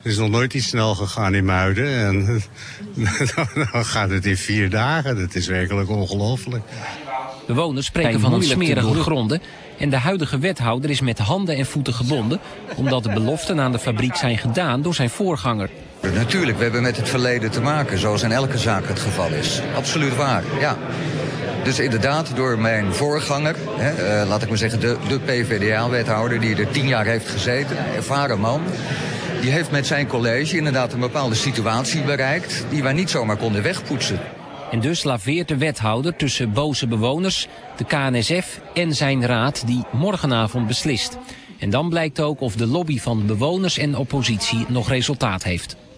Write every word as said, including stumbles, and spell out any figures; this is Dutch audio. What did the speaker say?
Er is nog nooit iets snel gegaan in Muiden en dan gaat het in vier dagen. Dat is werkelijk ongelooflijk. Bewoners spreken van een smerige gronden en de huidige wethouder is met handen en voeten gebonden omdat de beloften aan de fabriek zijn gedaan door zijn voorganger. Natuurlijk, we hebben met het verleden te maken, zoals in elke zaak het geval is. Absoluut waar, ja. Dus inderdaad, door mijn voorganger, hè, uh, laat ik maar zeggen, de, de P V D A-wethouder die er tien jaar heeft gezeten, een ervaren man, die heeft met zijn college inderdaad een bepaalde situatie bereikt die wij niet zomaar konden wegpoetsen. En dus laveert de wethouder tussen boze bewoners, de K N S F en zijn raad die morgenavond beslist. En dan blijkt ook of de lobby van bewoners en oppositie nog resultaat heeft.